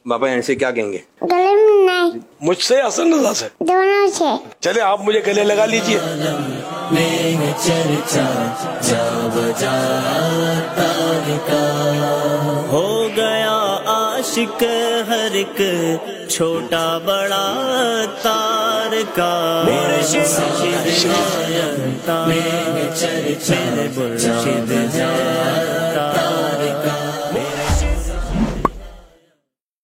बाबा यहाँ से क्या कहेंगे? गले में नहीं, मुझसे हसन रजा से? दोनों से। चले आप मुझे गले लगा लीजिए। हो गया आशिक हर एक छोटा बड़ा तार का, मुर्शिद